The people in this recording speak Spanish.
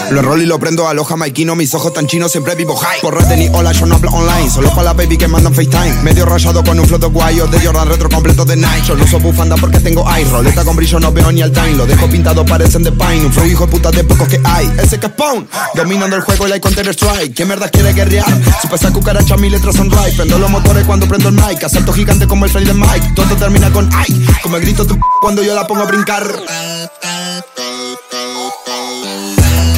Lo enrolo y lo prendo a los jamaiquinos. Mis ojos tan chinos, siempre vivo high. Por red ni hola, yo no hablo online. Solo para la baby que mandan FaceTime. Medio rayado con un flow de guayo de Jordan retro completo de Nike. Yo no uso bufanda porque tengo ice. Roleta con brillo, no veo ni al time. Lo dejo pintado, parecen de Pine. Un flow hijo de puta de pocos que hay. Ese que es Spawn, dominando el juego like Counter Strike. ¿Qué mierda quiere guerrear? Si pasa cucaracha, mis letras son right. Prendo los motores cuando prendo el mic. Asalto gigante como el Freddy de Mike. Todo termina con ay. Como el grito tu cuando yo la pongo a brincar.